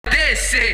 Esse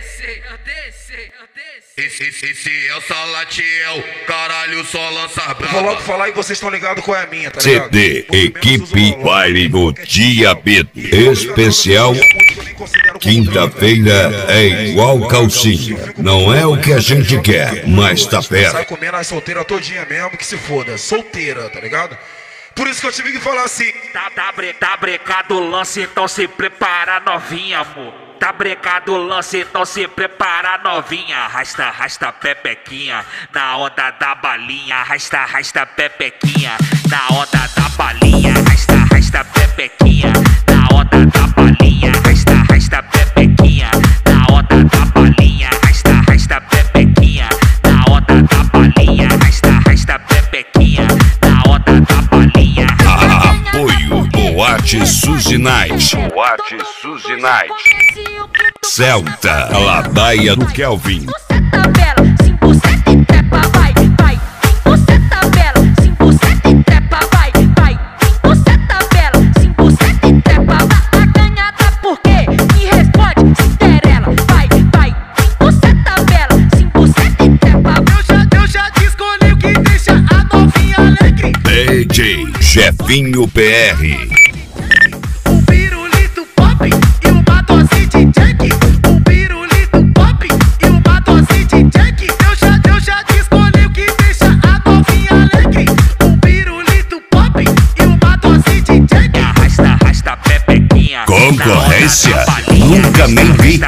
é o Salatiel, caralho, só lança brava. Vou logo falar e vocês estão ligados qual é a minha, tá ligado? CD Equipe Baile no Diabetes Especial. Quinta-feira é igual calcinha. Não é o que a gente quer, mas tá perto. Sai comendo as solteiras todinha mesmo, que se foda. Solteira, tá ligado? Por isso que eu tive que falar assim. Tá brecado o lance, então se prepara novinha, amor. Tá brecado o lance, então se prepara novinha. Arrasta pepequinha, na onda da balinha. Arrasta pepequinha, na onda da balinha. Arrasta pepequinha, na onda da balinha. Arrasta pepequinha, na onda da balinha. Arrasta pepequinha, na onda da balinha. Arrasta pepequinha, na onda da balinha. Apoio Boate Suzy Night. Boate Suzy Night. Celta, Ladaia do Kelvin. Você tá bela, 5% e trepa, vai. Você tá bela, 5% e trepa, vai. Você tá bela, 5% e trepa, vai. Acanhada por quê? Me responde, Cinderela, vai. Você tá bela, 5% e trepa. Eu já te escolhi o que deixa a novinha alegre. DJ Jefinho PR. O pirulito pop e uma dose de Jack. O pirulito pop e uma dose de Jack. Eu já te escolhi o que deixa a novinha alegre. O pirulito pop e uma dose de Jack. Arrasta pepequinha. Concorrência? Nunca nem vi.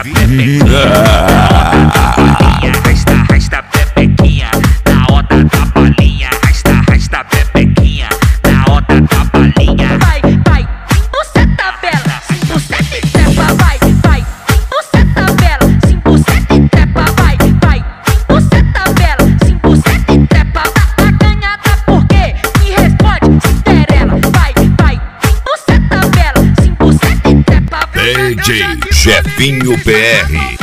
Arrasta pepequinha, na onda da balinha. Arrasta pepequinha, na onda da balinha. Vai. Você tá bela, 5% e trepa, vai. Você tá bela, 5% e trepa, vai. Você tá bela, 5% e trepa. Acanhada por quê? Me responde, Cinderela, vai. Você tá bela, 5% e trepa. DJ Jefinho PR.